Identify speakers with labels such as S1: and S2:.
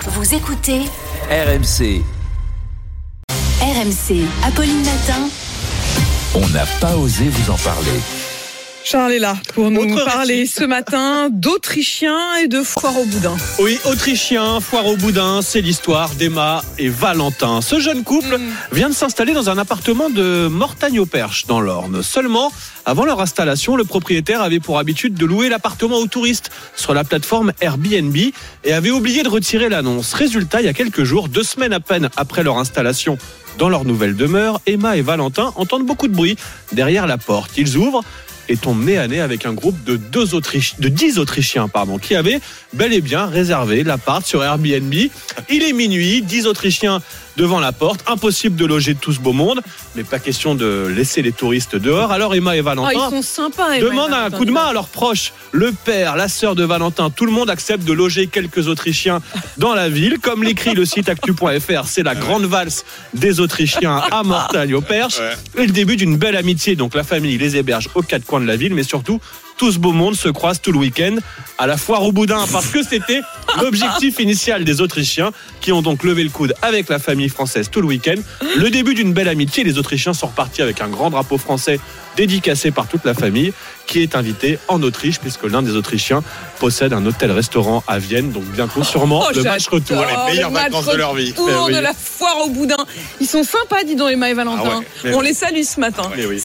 S1: Vous écoutez
S2: RMC.
S1: RMC, Apolline Matin.
S2: On n'a pas osé vous en parler.
S3: Charles est là pour nous parler ce matin d'Autrichiens et de foire au boudin.
S4: Oui, Autrichiens, foire au boudin, c'est l'histoire d'Emma et Valentin. Ce jeune couple vient de s'installer dans un appartement de Mortagne-au-Perche dans l'Orne. Seulement, avant leur installation, le propriétaire avait pour habitude de louer l'appartement aux touristes sur la plateforme Airbnb et avait oublié de retirer l'annonce. Résultat, il y a quelques jours, 2 semaines à peine après leur installation dans leur nouvelle demeure, Emma et Valentin entendent beaucoup de bruit derrière la porte. Ils ouvrent et tombent nez à nez avec un groupe de 10 Autrichiens qui avaient bel et bien réservé l'appart sur Airbnb. Il est minuit, 10 Autrichiens devant la porte, impossible de loger tout ce beau monde, mais pas question de laisser les touristes dehors. Alors Emma et Valentin
S3: ils sont sympas,
S4: demandent un coup de main à leurs proches. Le père, la sœur de Valentin, tout le monde accepte de loger quelques Autrichiens dans la ville. Comme l'écrit le site actu.fr, c'est la grande valse des Autrichiens à Mortagne-au-Perche. Et le début d'une belle amitié. Donc la famille les héberge aux 4 coins de la ville, mais surtout tout ce beau monde se croise tout le week-end à la foire au boudin, parce que c'était l'objectif initial des Autrichiens, qui ont donc levé le coude avec la famille française tout le week-end. Le début d'une belle amitié. Les Autrichiens sont repartis avec un grand drapeau français dédicacé par toute la famille, qui est invité en Autriche, puisque l'un des Autrichiens possède un hôtel-restaurant à Vienne. Donc bientôt sûrement le match retour.
S3: Les meilleures vacances de leur vie. De la foire au boudin. Ils sont sympas, dis donc, Emma et Valentin. On les salue ce matin.